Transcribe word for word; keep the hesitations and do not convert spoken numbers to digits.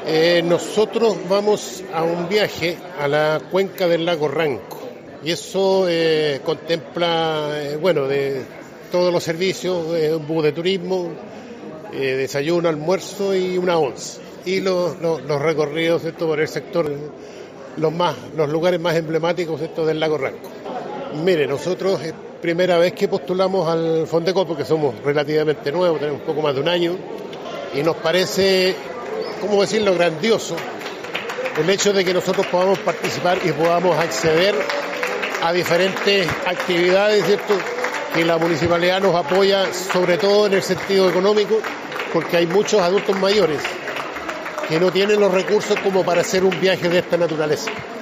Eh, nosotros vamos a un viaje a la cuenca del lago Ranco y eso eh, contempla, eh, bueno, de todos los servicios, eh, un bus de turismo, eh, desayuno, almuerzo y una once. Y los, los, los recorridos esto por el sector, los más, los lugares más emblemáticos esto del lago Ranco. Mire, nosotros es primera vez que postulamos al Fondeco porque somos relativamente nuevos, tenemos un poco más de un año y nos parece, ¿cómo decirlo?, grandioso el hecho de que nosotros podamos participar y podamos acceder a diferentes actividades, ¿cierto?, que la municipalidad nos apoya, sobre todo en el sentido económico, porque hay muchos adultos mayores que no tienen los recursos como para hacer un viaje de esta naturaleza.